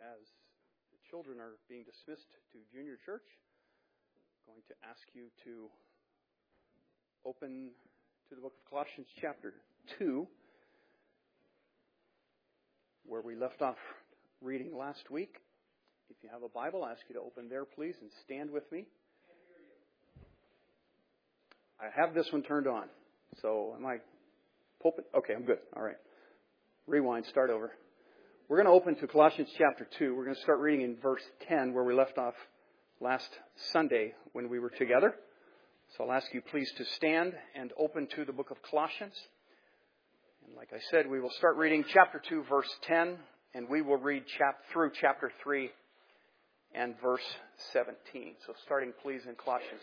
as the children are being dismissed to junior church, I'm going to ask you to open to the book of Colossians chapter 2, where we left off reading last week. If you have a Bible, I ask you to open there, please, and stand with me. I have this one turned on. So am I pulpit? Okay, I'm good. All right. Rewind, start over. We're going to open to Colossians chapter 2. We're going to start reading in verse 10, where we left off last Sunday when we were together. So I'll ask you please to stand and open to the book of Colossians. And like I said, we will start reading chapter 2, verse 10, and we will read through chapter 3 and verse 17. So starting please in Colossians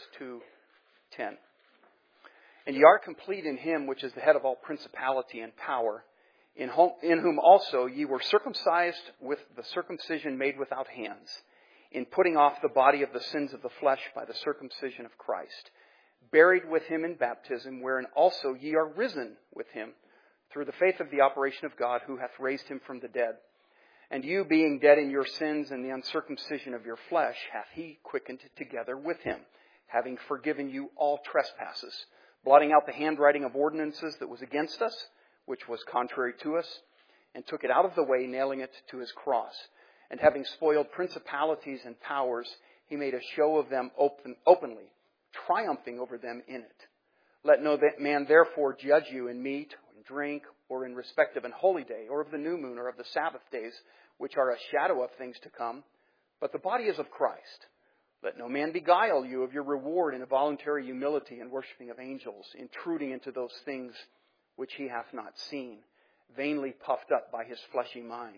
2:10. And ye are complete in him which is the head of all principality and power, in whom also ye were circumcised with the circumcision made without hands, in putting off the body of the sins of the flesh by the circumcision of Christ, buried with him in baptism, wherein also ye are risen with him, through the faith of the operation of God, who hath raised him from the dead. And you, being dead in your sins and the uncircumcision of your flesh, hath he quickened together with him, having forgiven you all trespasses, blotting out the handwriting of ordinances that was against us, which was contrary to us, and took it out of the way, nailing it to his cross. And having spoiled principalities and powers, he made a show of them openly, triumphing over them in it. Let no man therefore judge you in meat, or in drink, or in respect of an holy day, or of the new moon, or of the Sabbath days, which are a shadow of things to come. But the body is of Christ. Let no man beguile you of your reward in a voluntary humility and worshiping of angels, intruding into those things which he hath not seen, vainly puffed up by his fleshy mind,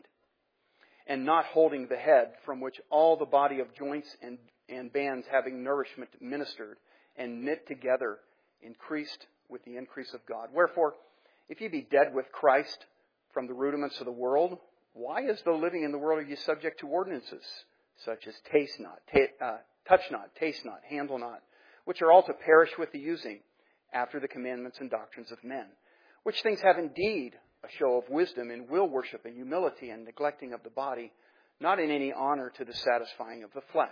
and not holding the head, from which all the body of joints and bands, having nourishment ministered, and knit together, increased with the increase of God. Wherefore, if ye be dead with Christ from the rudiments of the world, why, as though living in the world, are ye subject to ordinances, such as taste not, touch not, taste not, handle not, which are all to perish with the using, after the commandments and doctrines of men, which things have indeed a show of wisdom in will worship and humility and neglecting of the body, not in any honor to the satisfying of the flesh.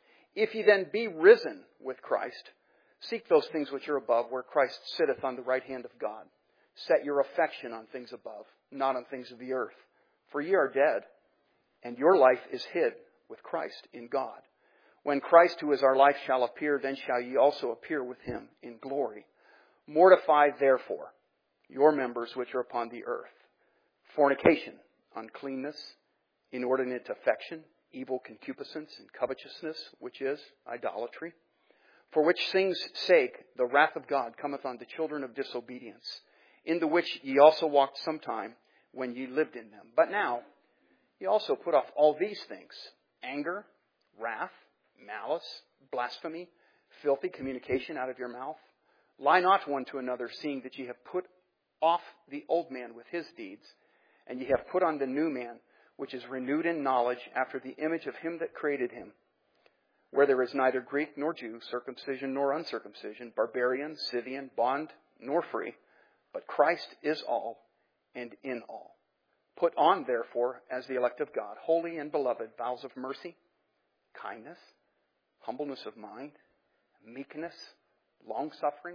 If ye then be risen with Christ, seek those things which are above, where Christ sitteth on the right hand of God. Set your affection on things above, not on things of the earth. For ye are dead, and your life is hid with Christ in God. When Christ, who is our life, shall appear, then shall ye also appear with him in glory. Mortify therefore your members which are upon the earth: fornication, uncleanness, inordinate affection, evil concupiscence, and covetousness, which is idolatry. For which things' sake the wrath of God cometh on the children of disobedience, in the which ye also walked sometime when ye lived in them. But now ye also put off all these things: anger, wrath, malice, blasphemy, filthy communication out of your mouth. Lie not one to another, seeing that ye have put off the old man with his deeds, and ye have put on the new man, which is renewed in knowledge after the image of him that created him, where there is neither Greek nor Jew, circumcision nor uncircumcision, barbarian, Scythian, bond nor free, but Christ is all and in all. Put on, therefore, as the elect of God, holy and beloved, vows of mercy, kindness, humbleness of mind, meekness, long-suffering,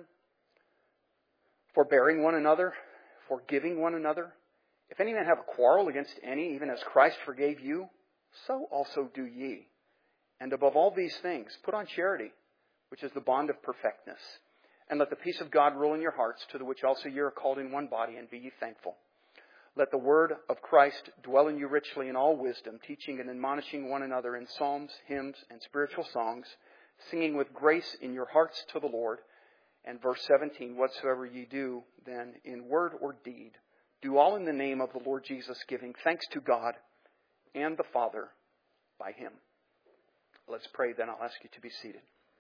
forbearing one another, forgiving one another. If any man have a quarrel against any, even as Christ forgave you, so also do ye. And above all these things, put on charity, which is the bond of perfectness. And let the peace of God rule in your hearts, to the which also ye are called in one body, and be ye thankful. Let the word of Christ dwell in you richly in all wisdom, teaching and admonishing one another in psalms, hymns, and spiritual songs, singing with grace in your hearts to the Lord. And verse 17, whatsoever ye do, then, in word or deed, do all in the name of the Lord Jesus, giving thanks to God and the Father by him. Let's pray, then I'll ask you to be seated.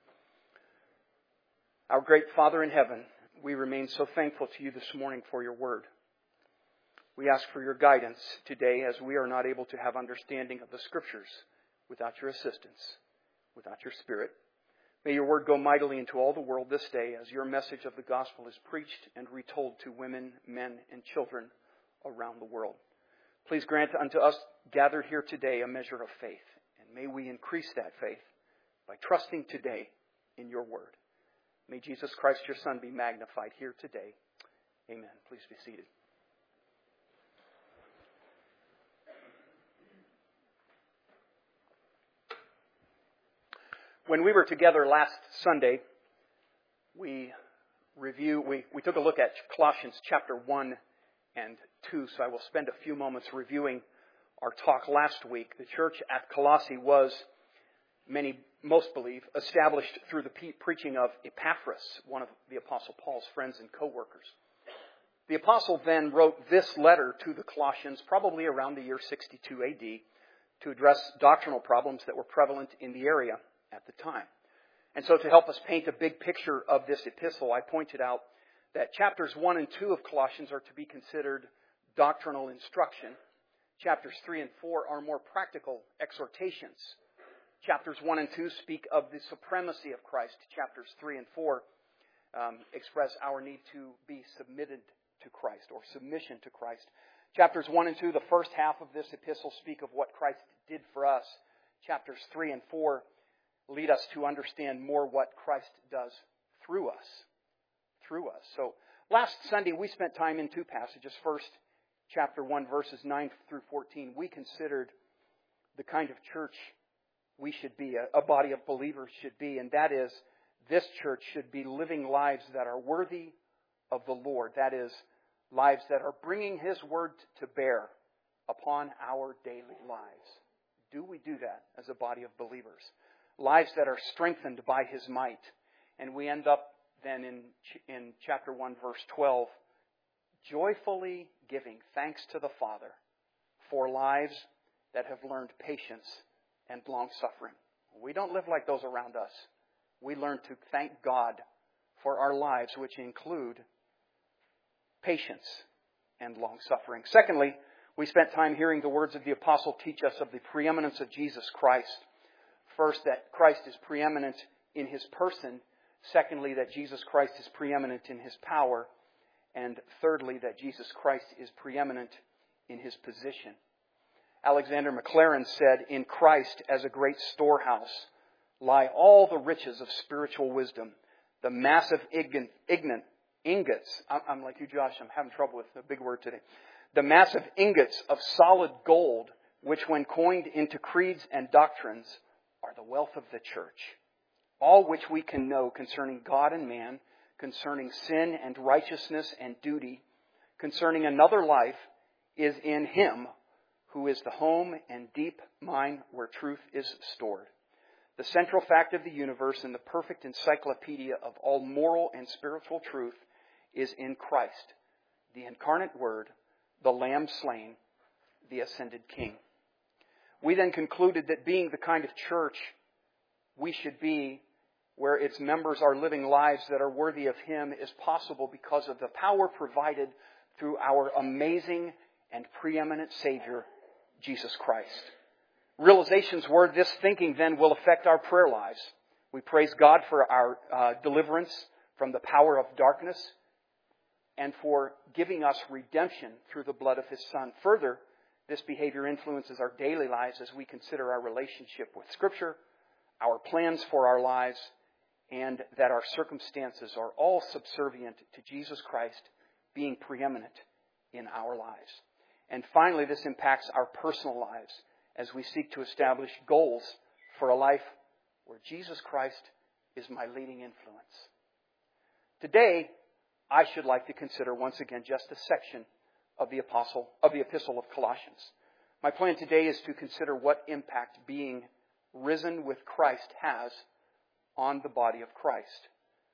Our great Father in heaven, we remain so thankful to you this morning for your word. We ask for your guidance today, as we are not able to have understanding of the Scriptures without your assistance, without your Spirit. May your word go mightily into all the world this day, as your message of the gospel is preached and retold to women, men, and children around the world. Please grant unto us gathered here today a measure of faith. And may we increase that faith by trusting today in your word. May Jesus Christ, your Son, be magnified here today. Amen. Please be seated. When we were together last Sunday, we took a look at Colossians chapter 1 and 2, so I will spend a few moments reviewing our talk last week. The church at Colossae was, most believe, established through the preaching of Epaphras, one of the Apostle Paul's friends and co-workers. The Apostle then wrote this letter to the Colossians probably around the year 62 AD to address doctrinal problems that were prevalent in the area at the time. And so to help us paint a big picture of this epistle, I pointed out that chapters 1 and 2 of Colossians are to be considered doctrinal instruction. Chapters 3 and 4 are more practical exhortations. Chapters 1 and 2 speak of the supremacy of Christ. Chapters 3 and 4 express our need to be submitted to Christ or submission to Christ. Chapters 1 and 2, the first half of this epistle, speak of what Christ did for us. Chapters 3 and 4 lead us to understand more what Christ does through us. So last Sunday we spent time in two passages. First, chapter 1, verses 9 through 14. We considered the kind of church we should be, a body of believers should be, and that is, this church should be living lives that are worthy of the Lord. That is, lives that are bringing His word to bear upon our daily lives. Do we do that as a body of believers? Lives that are strengthened by His might. And we end up then in chapter 1, verse 12, joyfully giving thanks to the Father for lives that have learned patience and long-suffering. We don't live like those around us. We learn to thank God for our lives, which include patience and long-suffering. Secondly, we spent time hearing the words of the Apostle teach us of the preeminence of Jesus Christ. First, that Christ is preeminent in His person. Secondly, that Jesus Christ is preeminent in His power. And thirdly, that Jesus Christ is preeminent in His position. Alexander Maclaren said, "In Christ as a great storehouse lie all the riches of spiritual wisdom, the massive ingots." I'm like you, Josh, I'm having trouble with a big word today. The massive ingots of solid gold, which when coined into creeds and doctrines, are the wealth of the church. All which we can know concerning God and man, concerning sin and righteousness and duty, concerning another life, is in Him who is the home and deep mine where truth is stored. The central fact of the universe and the perfect encyclopedia of all moral and spiritual truth is in Christ, the incarnate Word, the Lamb slain, the ascended King. We then concluded that being the kind of church we should be, where its members are living lives that are worthy of Him, is possible because of the power provided through our amazing and preeminent Savior, Jesus Christ. Realizations were this thinking then will affect our prayer lives. We praise God for our deliverance from the power of darkness and for giving us redemption through the blood of His Son. Further, this behavior influences our daily lives as we consider our relationship with Scripture, our plans for our lives, and that our circumstances are all subservient to Jesus Christ being preeminent in our lives. And finally, this impacts our personal lives as we seek to establish goals for a life where Jesus Christ is my leading influence. Today, I should like to consider once again just a section of the Epistle of Colossians. My plan today is to consider what impact being risen with Christ has on the body of Christ.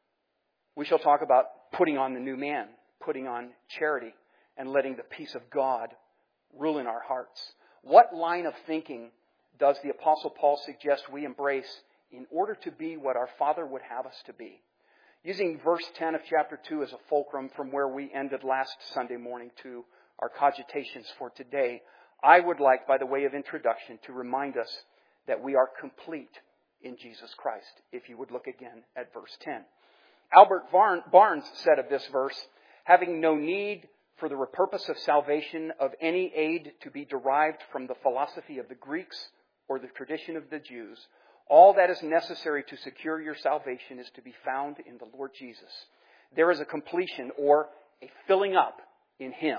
We shall talk about putting on the new man, putting on charity, and letting the peace of God rule in our hearts. What line of thinking does the Apostle Paul suggest we embrace in order to be what our Father would have us to be? Using verse 10 of chapter 2 as a fulcrum from where we ended last Sunday morning to our cogitations for today, I would like, by the way of introduction, to remind us that we are complete in Jesus Christ, if you would look again at verse 10. Albert Barnes said of this verse, "Having no need for the purpose of salvation of any aid to be derived from the philosophy of the Greeks or the tradition of the Jews. All that is necessary to secure your salvation is to be found in the Lord Jesus. There is a completion or a filling up in Him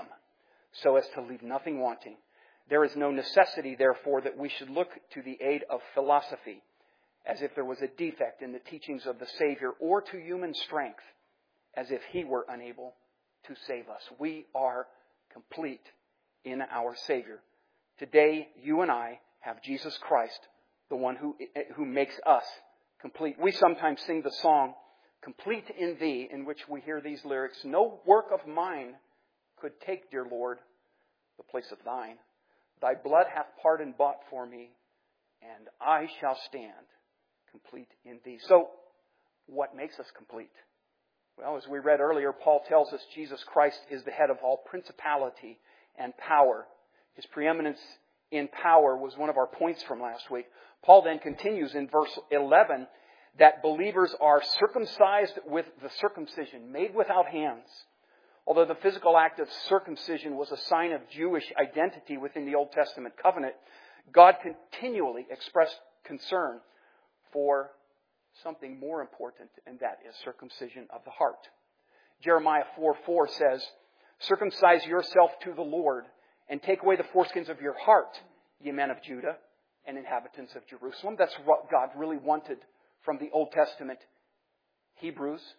so as to leave nothing wanting. There is no necessity, therefore, that we should look to the aid of philosophy as if there was a defect in the teachings of the Savior, or to human strength as if He were unable to save us. We are complete in our Savior. Today, you and I have Jesus Christ, the one who makes us complete. We sometimes sing the song, "Complete in Thee," in which we hear these lyrics, "No work of mine could take, dear Lord, the place of Thine. Thy blood hath pardon bought for me, and I shall stand complete in Thee." So, what makes us complete? Well, as we read earlier, Paul tells us Jesus Christ is the head of all principality and power. His preeminence in power was one of our points from last week. Paul then continues in verse 11 that believers are circumcised with the circumcision made without hands. Although the physical act of circumcision was a sign of Jewish identity within the Old Testament covenant, God continually expressed concern for something more important, and that is circumcision of the heart. Jeremiah 4:4 says, "Circumcise yourself to the Lord, and take away the foreskins of your heart, ye men of Judah and inhabitants of Jerusalem." That's what God really wanted from the Old Testament Hebrews.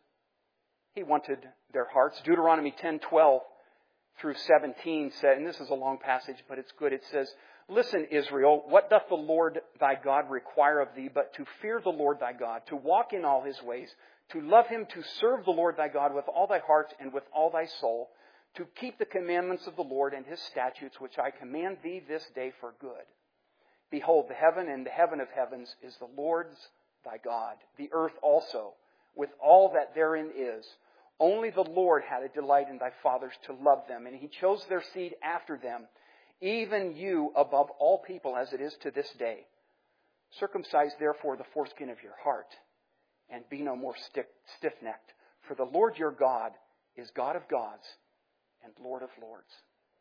He wanted their hearts. Deuteronomy 10:12 through 17 said, and this is a long passage, but it's good. It says, "Listen, Israel, what doth the Lord thy God require of thee, but to fear the Lord thy God, to walk in all His ways, to love Him, to serve the Lord thy God with all thy heart and with all thy soul, to keep the commandments of the Lord and His statutes, which I command thee this day for good. Behold, the heaven and the heaven of heavens is the Lord's thy God, the earth also, with all that therein is. Only the Lord had a delight in thy fathers to love them, and He chose their seed after them, even you above all people as it is to this day. Circumcise therefore the foreskin of your heart, and be no more stiff-necked. For the Lord your God is God of gods and Lord of lords."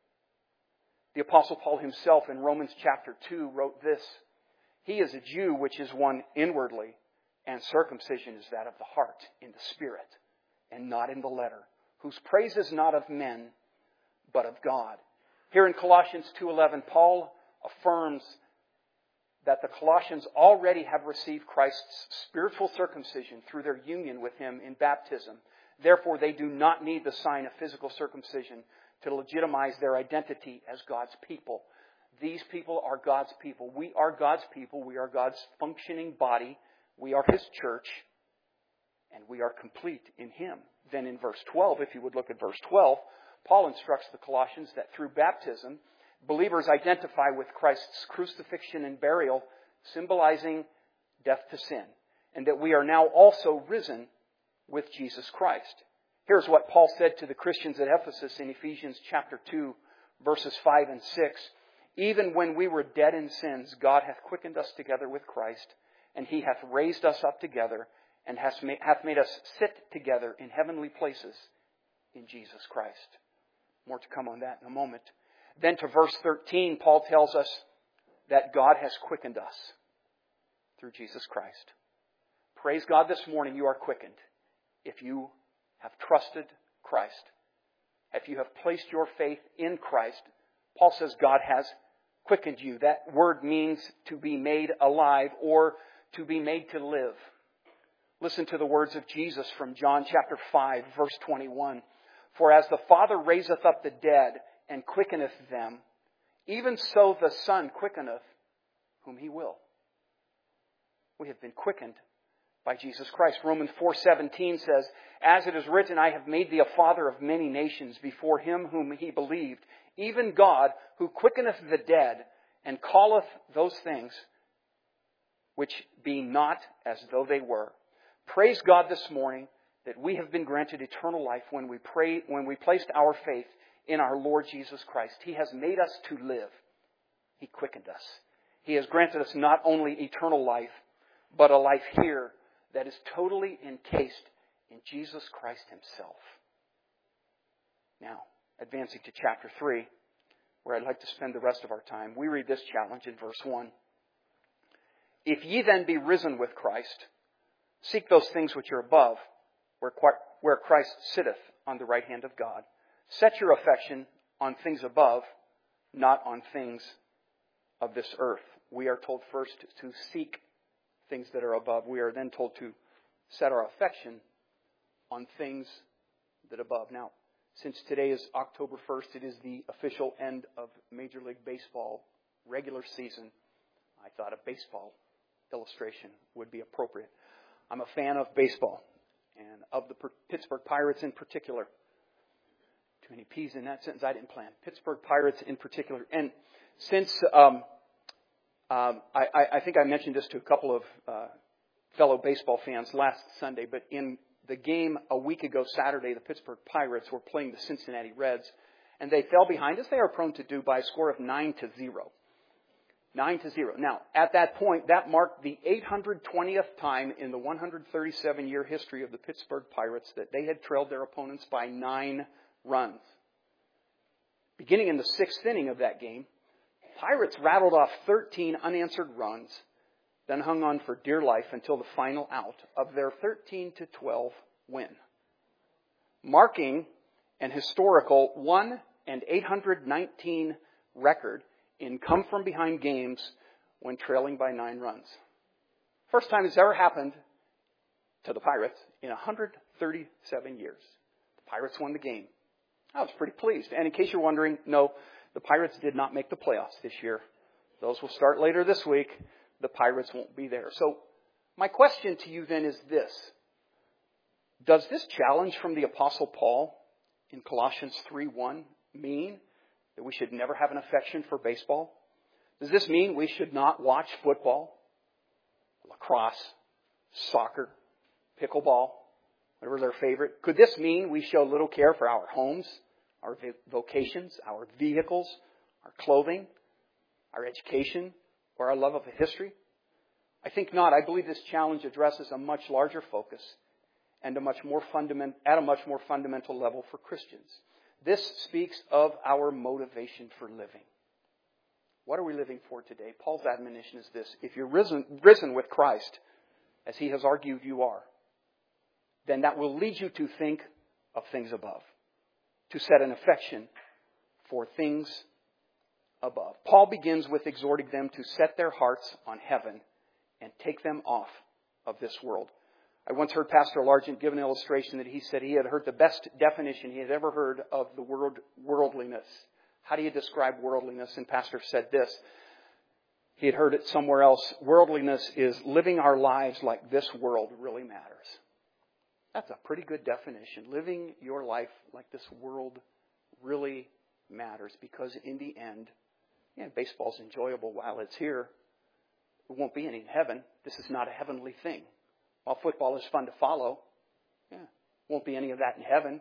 The Apostle Paul himself in Romans chapter 2 wrote this, "He is a Jew which is one inwardly, and circumcision is that of the heart, in the spirit, and not in the letter, whose praise is not of men, but of God." Here in Colossians 2:11, Paul affirms that the Colossians already have received Christ's spiritual circumcision through their union with Him in baptism. Therefore, they do not need the sign of physical circumcision to legitimize their identity as God's people. These people are God's people. We are God's people. We are God's functioning body. We are His church. And we are complete in Him. Then in verse 12, if you would look at verse 12, Paul instructs the Colossians that through baptism, believers identify with Christ's crucifixion and burial, symbolizing death to sin, and that we are now also risen with Jesus Christ. Here's what Paul said to the Christians at Ephesus in Ephesians chapter 2, verses 5 and 6. "Even when we were dead in sins, God hath quickened us together with Christ, and He hath raised us up together, and hath made us sit together in heavenly places in Jesus Christ." More to come on that in a moment. Then to verse 13, Paul tells us that God has quickened us through Jesus Christ. Praise God, this morning you are quickened if you have trusted Christ. If you have placed your faith in Christ, Paul says God has quickened you. That word means to be made alive or to be made to live. Listen to the words of Jesus from John chapter 5, verse 21. "For as the Father raiseth up the dead and quickeneth them, even so the Son quickeneth whom He will." We have been quickened by Jesus Christ. Romans 4:17 says, "As it is written, I have made thee a father of many nations before Him whom He believed, even God, who quickeneth the dead, and calleth those things which be not as though they were." Praise God this morning that we have been granted eternal life when we placed our faith in our Lord Jesus Christ. He has made us to live. He quickened us. He has granted us not only eternal life, but a life here that is totally encased in Jesus Christ Himself. Now, advancing to chapter 3, where I'd like to spend the rest of our time, we read this challenge in verse 1. If ye then be risen with Christ, seek those things which are above, where Christ sitteth on the right hand of God. Set your affection on things above, not on things of this earth. We are told first to seek things that are above. We are then told to set our affection on things that are above. Now, since today is October 1st, it is the official end of Major League Baseball regular season. I thought a baseball illustration would be appropriate. I'm a fan of baseball and of the Pittsburgh Pirates in particular. Too many P's in that sentence. I didn't plan. Pittsburgh Pirates in particular. And since I think I mentioned this to a couple of fellow baseball fans last Sunday, but in the game a week ago Saturday, the Pittsburgh Pirates were playing the Cincinnati Reds, and they fell behind, as they are prone to do, by a score of 9-0. 9-0. Now, at that point, that marked the 820th time in the 137-year history of the Pittsburgh Pirates that they had trailed their opponents by 9 runs. Beginning in the 6th inning of that game, Pirates rattled off 13 unanswered runs, then hung on for dear life until the final out of their 13-12 win, marking an historical 1-819 record in come-from-behind games when trailing by 9 runs. First time it's ever happened to the Pirates in 137 years. The Pirates won the game. I was pretty pleased. And in case you're wondering, no, the Pirates did not make the playoffs this year. Those will start later this week. The Pirates won't be there. So my question to you then is this. Does this challenge from the Apostle Paul in Colossians 3:1 mean that we should never have an affection for baseball? Does this mean we should not watch football, lacrosse, soccer, pickleball, whatever's our favorite? Could this mean we show little care for our homes, our vocations, our vehicles, our clothing, our education, or our love of history? I think not. I believe this challenge addresses a much larger focus and at a much more fundamental level for Christians. This speaks of our motivation for living. What are we living for today? Paul's admonition is this. If you're risen with Christ, as he has argued you are, then that will lead you to think of things above, to set an affection for things above. Paul begins with exhorting them to set their hearts on heaven and take them off of this world. I once heard Pastor Largent give an illustration that he said he had heard the best definition he had ever heard of the word worldliness. How do you describe worldliness? And Pastor said this. He had heard it somewhere else. Worldliness is living our lives like this world really matters. That's a pretty good definition. Living your life like this world really matters, because in the end, baseball's enjoyable while it's here. It won't be any in heaven. This is not a heavenly thing. While football is fun to follow, won't be any of that in heaven.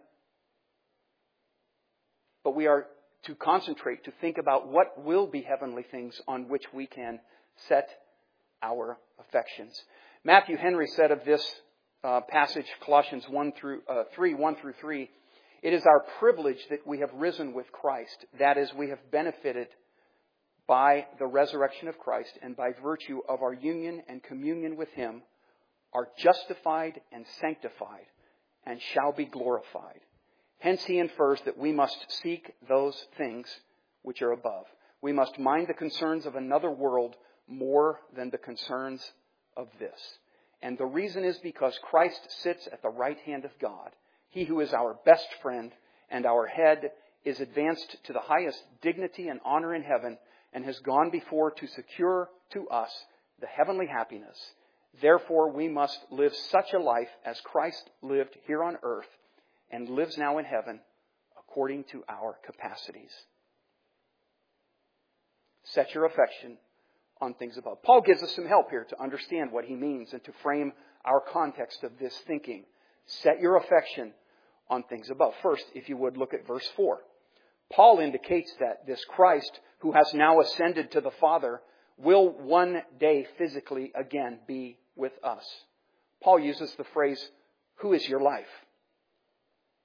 But we are to concentrate, to think about what will be heavenly things on which we can set our affections. Matthew Henry said of this passage, Colossians 3:1-3, it is our privilege that we have risen with Christ. That is, we have benefited by the resurrection of Christ, and by virtue of our union and communion with Him, are justified and sanctified, and shall be glorified. Hence he infers that we must seek those things which are above. We must mind the concerns of another world more than the concerns of this. And the reason is because Christ sits at the right hand of God. He who is our best friend and our head is advanced to the highest dignity and honor in heaven, and has gone before to secure to us the heavenly happiness. Therefore, we must live such a life as Christ lived here on earth and lives now in heaven according to our capacities. Set your affection on things above. Paul gives us some help here to understand what he means and to frame our context of this thinking. Set your affection on things above. First, if you would, look at verse 4. Paul indicates that this Christ, who has now ascended to the Father, will one day physically again be with us. Paul uses the phrase, "Who is your life?"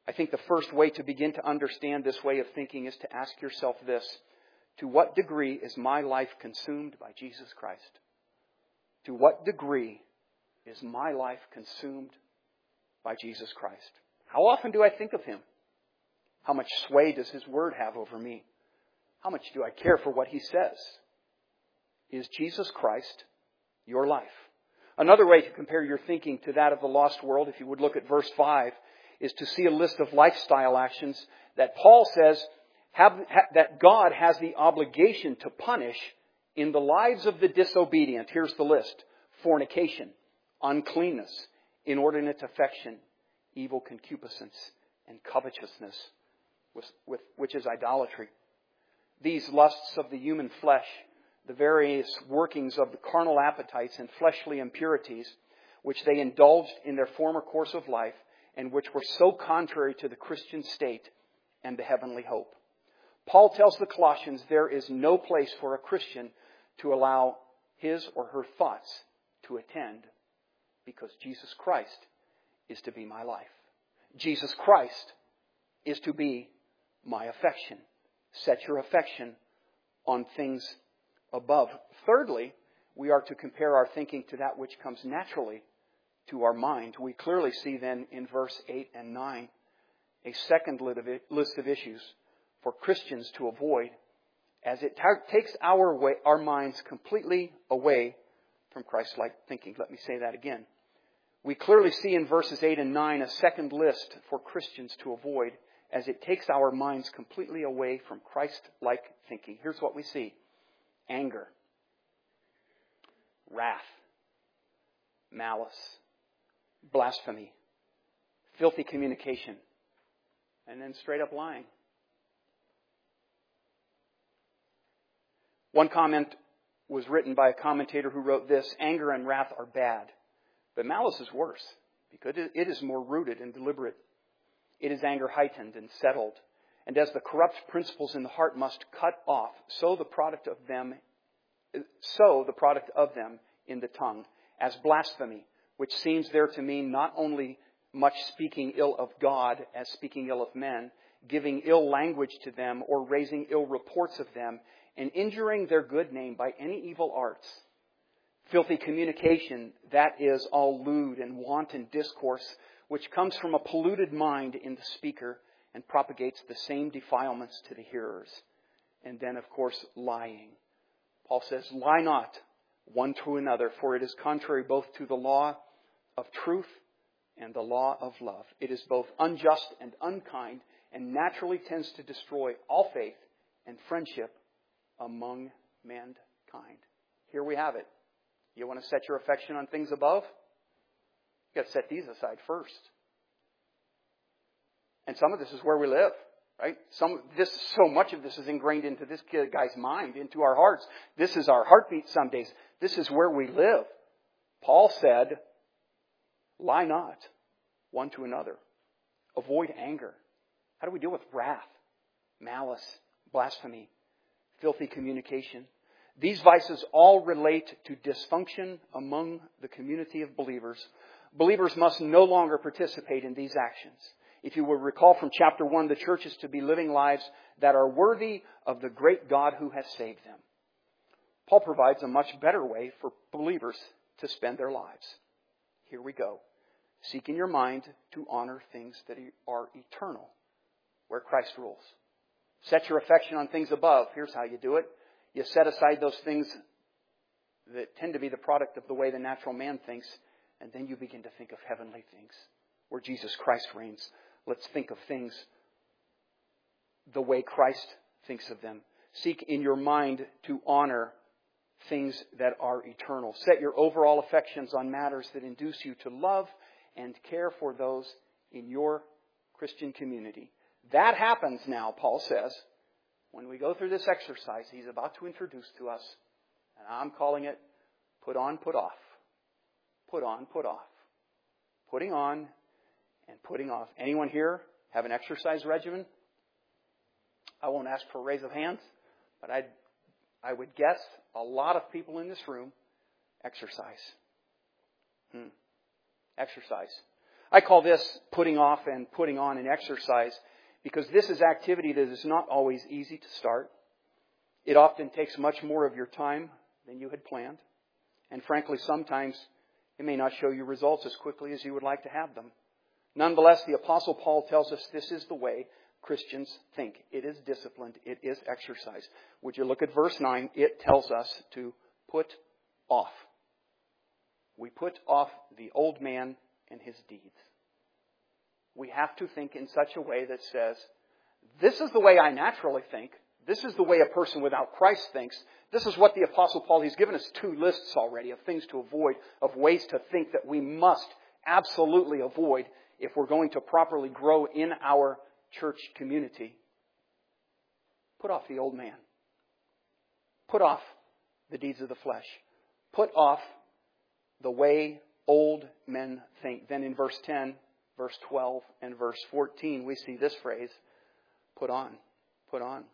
I think the first way to begin to understand this way of thinking is to ask yourself this: to what degree is my life consumed by Jesus Christ? To what degree is my life consumed by Jesus Christ? How often do I think of Him? How much sway does His Word have over me? How much do I care for what He says? Is Jesus Christ your life? Another way to compare your thinking to that of the lost world, if you would look at verse 5, is to see a list of lifestyle actions that Paul says that God has the obligation to punish in the lives of the disobedient. Here's the list: fornication, uncleanness, inordinate affection, evil concupiscence, and covetousness, which is idolatry. These lusts of the human flesh, the various workings of the carnal appetites and fleshly impurities, which they indulged in their former course of life, and which were so contrary to the Christian state and the heavenly hope. Paul tells the Colossians there is no place for a Christian to allow his or her thoughts to attend, because Jesus Christ is to be my life. Jesus Christ is to be my affection. Set your affection on things above. Thirdly, we are to compare our thinking to that which comes naturally to our mind. We clearly see then in verse 8 and 9 a second list of issues for Christians to avoid, as it takes our minds completely away from Christ-like thinking. Let me say that again. We clearly see in verses 8 and 9 a second list for Christians to avoid, as it takes our minds completely away from Christ-like thinking. Here's what we see: anger, wrath, malice, blasphemy, filthy communication, and then straight up lying. One comment was written by a commentator who wrote this: anger and wrath are bad, but malice is worse, because it is more rooted and deliberate. It is anger heightened and settled, and as the corrupt principles in the heart must cut off, so the product of them in the tongue, as blasphemy, which seems there to mean not only much speaking ill of God as speaking ill of men, giving ill language to them, or raising ill reports of them, and injuring their good name by any evil arts. Filthy communication, that is all lewd and wanton discourse, which comes from a polluted mind in the speaker and propagates the same defilements to the hearers. And then, of course, lying. Paul says, lie not one to another, for it is contrary both to the law of truth and the law of love. It is both unjust and unkind, and naturally tends to destroy all faith and friendship among mankind. Here we have it. You want to set your affection on things above? You've got to set these aside first. And some of this is where we live, right? So much of this is ingrained into this guy's mind, into our hearts. This is our heartbeat some days. This is where we live. Paul said, lie not one to another. Avoid anger. How do we deal with wrath, malice, blasphemy, filthy communication? These vices all relate to dysfunction among the community of believers. Believers must no longer participate in these actions. If you will recall from chapter 1, the church is to be living lives that are worthy of the great God who has saved them. Paul provides a much better way for believers to spend their lives. Here we go. Seek in your mind to honor things that are eternal, where Christ rules. Set your affection on things above. Here's how you do it. You set aside those things that tend to be the product of the way the natural man thinks, and then you begin to think of heavenly things, where Jesus Christ reigns. Let's think of things the way Christ thinks of them. Seek in your mind to honor things that are eternal. Set your overall affections on matters that induce you to love and care for those in your Christian community. That happens now, Paul says, when we go through this exercise he's about to introduce to us. And I'm calling it put on, put off. Put on, put off. Putting on and putting off. Anyone here have an exercise regimen? I won't ask for a raise of hands, but I would guess a lot of people in this room exercise. Exercise. I call this putting off and putting on an exercise because this is activity that is not always easy to start. It often takes much more of your time than you had planned. And frankly, sometimes it may not show you results as quickly as you would like to have them. Nonetheless, the Apostle Paul tells us this is the way Christians think. It is disciplined. It is exercise. Would you look at verse 9? It tells us to put off. We put off the old man and his deeds. We have to think in such a way that says, this is the way I naturally think. This is the way a person without Christ thinks. This is what the Apostle Paul, he's given us 2 lists already of things to avoid, of ways to think that we must absolutely avoid if we're going to properly grow in our church community. Put off the old man. Put off the deeds of the flesh. Put off the way old men think. Then in verse 10, verse 12, and verse 14, we see this phrase, put on, put on.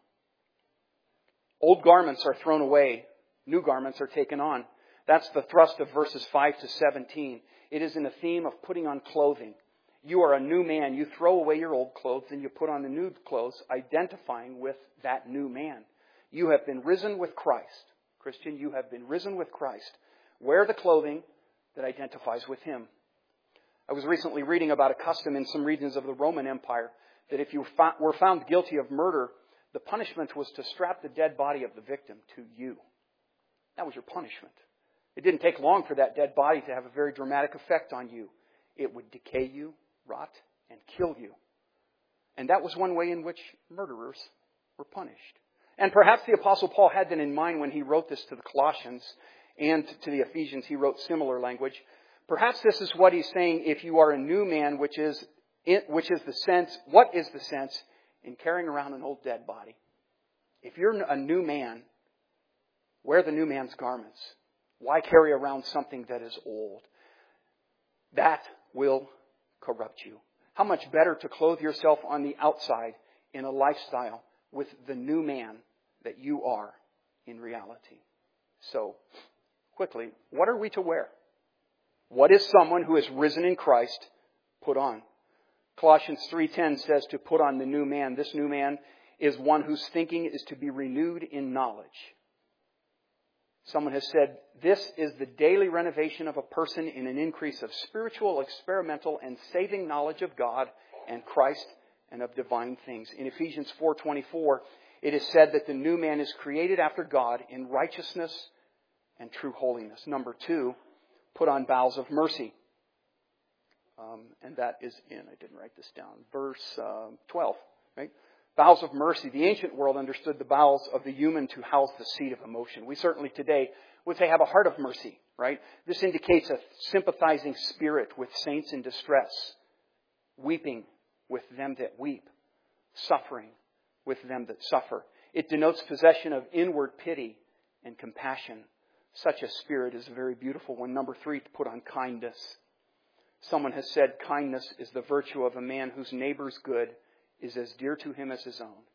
Old garments are thrown away. New garments are taken on. That's the thrust of verses 5 to 17. It is in the theme of putting on clothing. You are a new man. You throw away your old clothes and you put on the new clothes, identifying with that new man. You have been risen with Christ. Christian, you have been risen with Christ. Wear the clothing that identifies with Him. I was recently reading about a custom in some regions of the Roman Empire that if you were found guilty of murder, the punishment was to strap the dead body of the victim to you. That was your punishment. It didn't take long for that dead body to have a very dramatic effect on you. It would decay you, rot, and kill you. And that was one way in which murderers were punished. And perhaps the Apostle Paul had that in mind when he wrote this to the Colossians and to the Ephesians. He wrote similar language. Perhaps this is what he's saying if you are a new man, which is the sense, what is the sense in carrying around an old dead body? If you're a new man, wear the new man's garments. Why carry around something that is old? That will corrupt you. How much better to clothe yourself on the outside in a lifestyle with the new man that you are in reality. So, quickly, what are we to wear? What is someone who is risen in Christ put on? Colossians 3:10 says to put on the new man. This new man is one whose thinking is to be renewed in knowledge. Someone has said, this is the daily renovation of a person in an increase of spiritual, experimental, and saving knowledge of God and Christ and of divine things. In Ephesians 4:24, it is said that the new man is created after God in righteousness and true holiness. Number 2, put on bowels of mercy. And that is I didn't write this down, verse 12. Right? Bowels of mercy. The ancient world understood the bowels of the human to house the seat of emotion. We certainly today would say have a heart of mercy, right? This indicates a sympathizing spirit with saints in distress, weeping with them that weep, suffering with them that suffer. It denotes possession of inward pity and compassion. Such a spirit is a very beautiful one. Number 3, to put on kindness. Someone has said kindness is the virtue of a man whose neighbor's good is as dear to him as his own.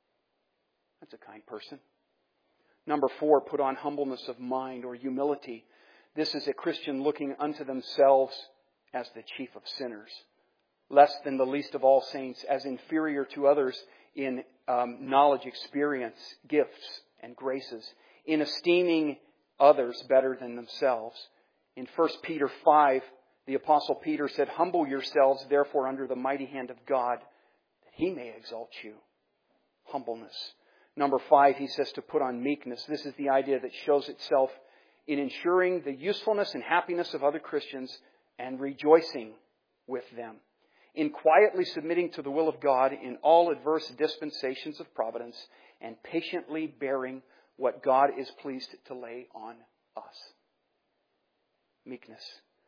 That's a kind person. Number 4, put on humbleness of mind or humility. This is a Christian looking unto themselves as the chief of sinners, less than the least of all saints, as inferior to others in knowledge, experience, gifts, and graces, in esteeming others better than themselves. In 1 Peter 5, the Apostle Peter said, humble yourselves, therefore, under the mighty hand of God, that He may exalt you. Humbleness. Number 5, he says to put on meekness. This is the idea that shows itself in ensuring the usefulness and happiness of other Christians and rejoicing with them. In quietly submitting to the will of God in all adverse dispensations of providence and patiently bearing what God is pleased to lay on us. Meekness.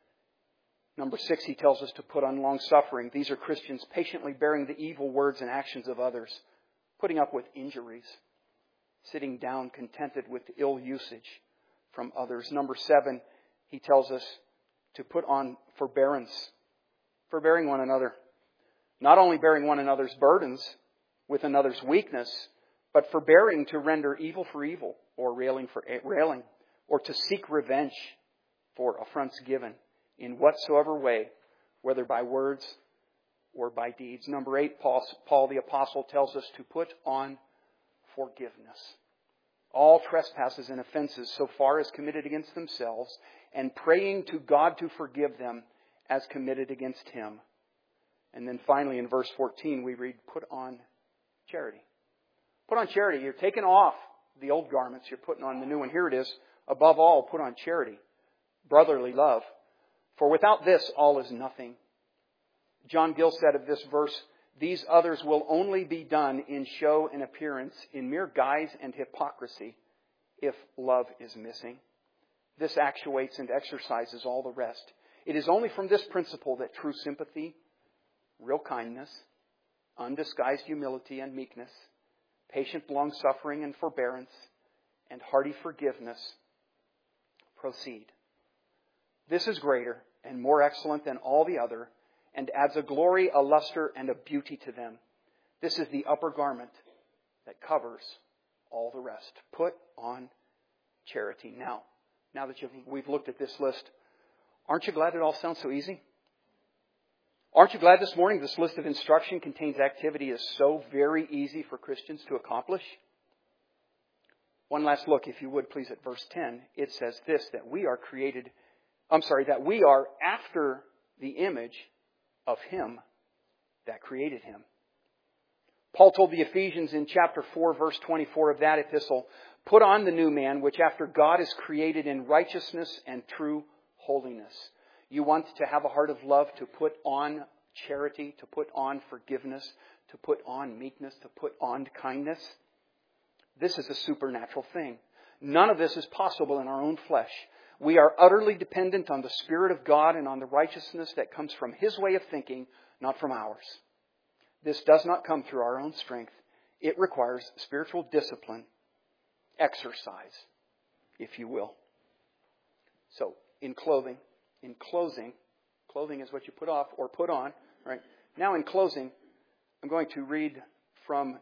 Number 6, he tells us to put on long-suffering. These are Christians patiently bearing the evil words and actions of others, putting up with injuries, sitting down contented with ill usage from others. Number 7, he tells us to put on forbearance, forbearing one another. Not only bearing one another's burdens with another's weakness, but forbearing to render evil for evil, or railing for railing, or to seek revenge for affronts given, in whatsoever way, whether by words or by deeds. Number 8, Paul the Apostle tells us to put on forgiveness. All trespasses and offenses so far as committed against themselves, and praying to God to forgive them as committed against Him. And then finally in verse 14 we read, put on charity. Put on charity. You're taking off the old garments. You're putting on the new one. Here it is. Above all, put on charity, brotherly love. For without this, all is nothing. John Gill said of this verse, these others will only be done in show and appearance, in mere guise and hypocrisy, if love is missing. This actuates and exercises all the rest. It is only from this principle that true sympathy, real kindness, undisguised humility and meekness, patient long-suffering and forbearance, and hearty forgiveness proceed. This is greater and more excellent than all the other, and adds a glory, a luster, and a beauty to them. This is the upper garment that covers all the rest. Put on charity. Now that we've looked at this list, aren't you glad it all sounds so easy? Aren't you glad this morning this list of instruction contains activity is so very easy for Christians to accomplish? One last look, if you would please, at verse 10. It says this, that we are after the image of Him that created Him. Paul told the Ephesians in chapter 4, verse 24 of that epistle, put on the new man, which after God is created in righteousness and true holiness. You want to have a heart of love, to put on charity, to put on forgiveness, to put on meekness, to put on kindness. This is a supernatural thing. None of this is possible in our own flesh. We are utterly dependent on the Spirit of God and on the righteousness that comes from His way of thinking, not from ours. This does not come through our own strength. It requires spiritual discipline, exercise, if you will. So, in closing, clothing is what you put off or put on. Right? Now, in closing, I'm going to read from,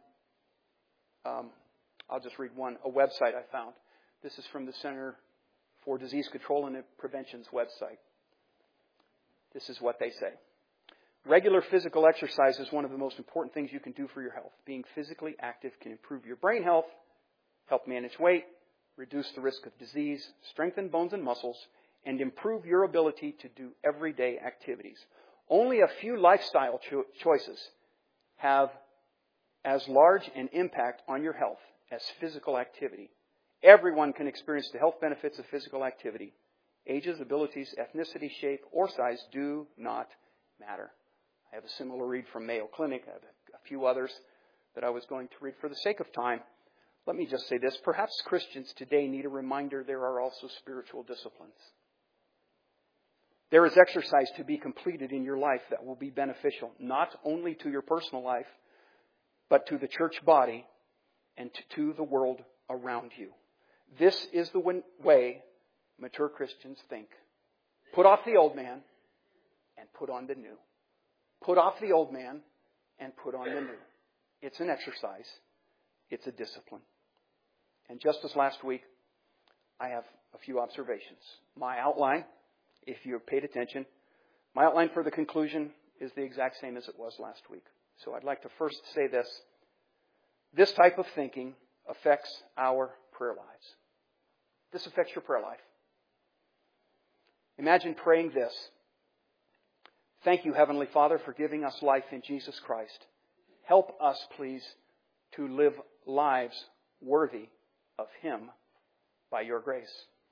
I'll just read a website I found. This is from the Center for Disease Control and Prevention's website. This is what they say. Regular physical exercise is one of the most important things you can do for your health. Being physically active can improve your brain health, help manage weight, reduce the risk of disease, strengthen bones and muscles, and improve your ability to do everyday activities. Only a few lifestyle choices have as large an impact on your health as physical activity. Everyone can experience the health benefits of physical activity. Ages, abilities, ethnicity, shape, or size do not matter. I have a similar read from Mayo Clinic. I have a few others that I was going to read for the sake of time. Let me just say this. Perhaps Christians today need a reminder there are also spiritual disciplines. There is exercise to be completed in your life that will be beneficial, not only to your personal life, but to the church body and to the world around you. This is the way mature Christians think. Put off the old man and put on the new. Put off the old man and put on the new. It's an exercise. It's a discipline. And just as last week, I have a few observations. My outline, if you paid attention, my outline for the conclusion is the exact same as it was last week. So I'd like to first say this. This type of thinking affects our prayer lives. This affects your prayer life. Imagine praying this. Thank you, Heavenly Father, for giving us life in Jesus Christ. Help us, please, to live lives worthy of Him by your grace.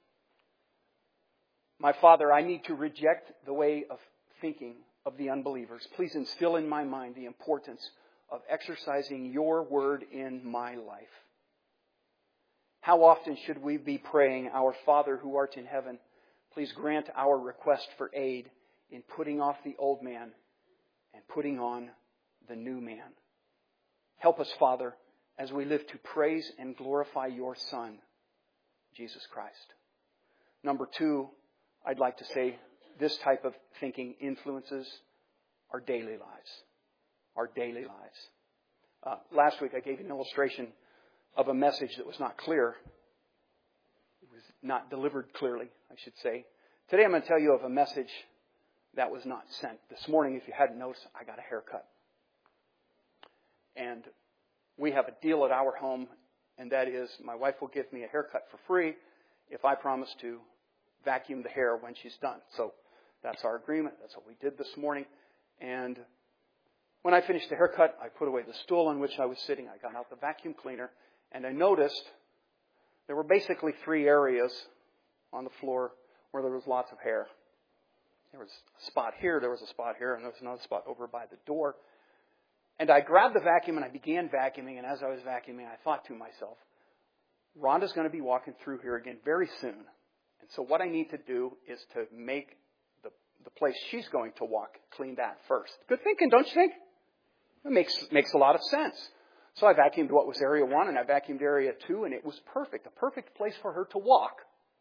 My Father, I need to reject the way of thinking of the unbelievers. Please instill in my mind the importance of exercising your word in my life. How often should we be praying, Our Father who art in heaven, please grant our request for aid in putting off the old man and putting on the new man. Help us, Father, as we live to praise and glorify your Son, Jesus Christ. Number 2, I'd like to say this type of thinking influences our daily lives. Our daily lives. Last week I gave an illustration of a message that was not clear. It was not delivered clearly, I should say. Today I'm going to tell you of a message that was not sent. This morning, if you hadn't noticed, I got a haircut. And we have a deal at our home, and that is my wife will give me a haircut for free if I promise to vacuum the hair when she's done. So that's our agreement. That's what we did this morning. And when I finished the haircut, I put away the stool on which I was sitting. I got out the vacuum cleaner, and I noticed there were basically 3 areas on the floor where there was lots of hair. There was a spot here, there was a spot here, and there was another spot over by the door. And I grabbed the vacuum and I began vacuuming, and as I was vacuuming, I thought to myself, Rhonda's going to be walking through here again very soon. And so what I need to do is to make the place she's going to walk, clean that first. Good thinking, don't you think? It makes a lot of sense. So I vacuumed what was area 1 and I vacuumed area 2, and it was perfect. A perfect place for her to walk.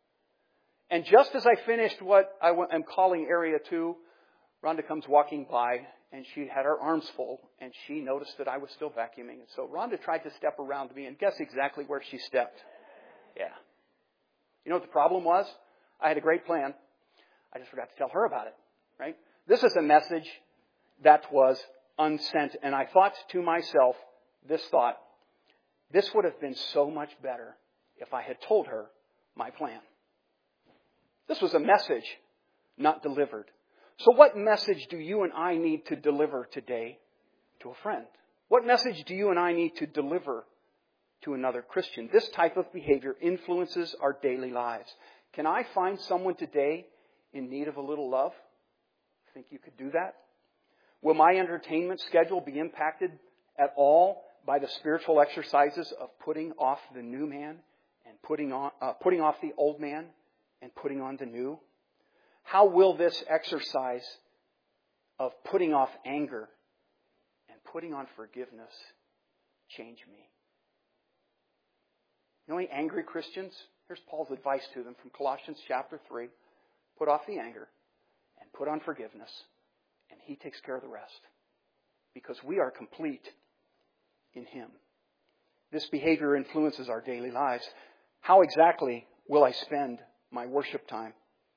And just as I finished what I am calling area 2, Rhonda comes walking by, and she had her arms full, and she noticed that I was still vacuuming. And so Rhonda tried to step around me, and guess exactly where she stepped. Yeah. You know what the problem was? I had a great plan. I just forgot to tell her about it, right? This is a message that was unsent, and I thought to myself this thought, this would have been so much better if I had told her my plan. This was a message not delivered. So what message do you and I need to deliver today to a friend? What message do you and I need to deliver to another Christian? This type of behavior influences our daily lives. Can I find someone today in need of a little love? Think you could do that? Will my entertainment schedule be impacted at all by the spiritual exercises of putting off the new man and putting off the old man and putting on the new? How will this exercise of putting off anger and putting on forgiveness change me? You know any angry Christians? Here's Paul's advice to them from Colossians chapter 3. Put off the anger and put on forgiveness, and He takes care of the rest. Because we are complete in Him. This behavior influences our daily lives. How exactly will I spend my worship time?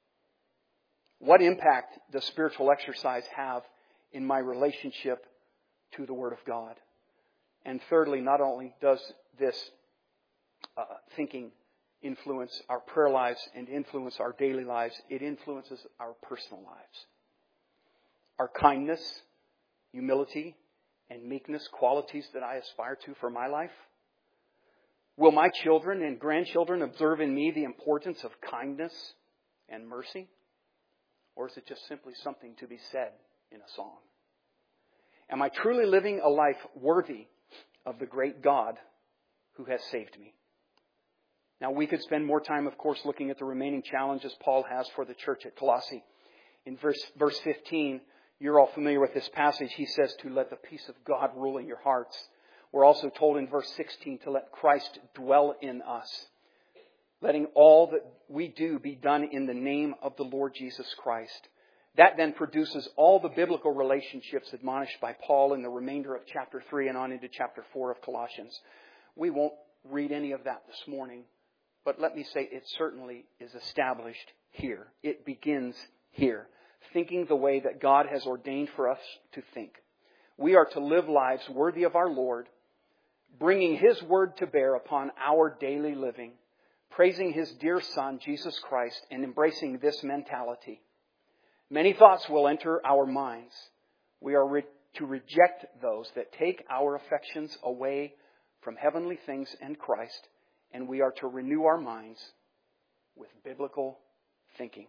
What impact does spiritual exercise have in my relationship to the Word of God? And thirdly, not only does this thinking influence our prayer lives and influence our daily lives, it influences our personal lives. Our kindness, humility, and meekness, qualities that I aspire to for my life. Will my children and grandchildren observe in me the importance of kindness and mercy? Or is it just simply something to be said in a song? Am I truly living a life worthy of the great God who has saved me? Now, we could spend more time, of course, looking at the remaining challenges Paul has for the church at Colossae. In verse 15, you're all familiar with this passage. He says to let the peace of God rule in your hearts. We're also told in verse 16 to let Christ dwell in us. Letting all that we do be done in the name of the Lord Jesus Christ. That then produces all the biblical relationships admonished by Paul in the remainder of chapter 3 and on into chapter 4 of Colossians. We won't read any of that this morning, but let me say it certainly is established here. It begins here. Thinking the way that God has ordained for us to think. We are to live lives worthy of our Lord, bringing His word to bear upon our daily living, praising His dear Son, Jesus Christ, and embracing this mentality. Many thoughts will enter our minds. We are to reject those that take our affections away from heavenly things and Christ, and we are to renew our minds with biblical thinking.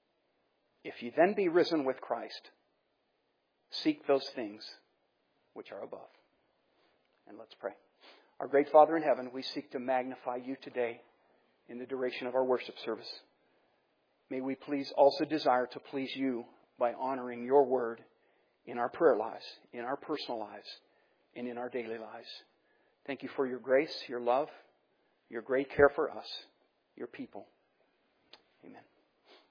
If you then be risen with Christ, seek those things which are above. And let's pray. Our great Father in heaven, we seek to magnify You today in the duration of our worship service. May we please also desire to please You by honoring Your word in our prayer lives, in our personal lives, and in our daily lives. Thank You for Your grace, Your love, Your great care for us, Your people. Amen.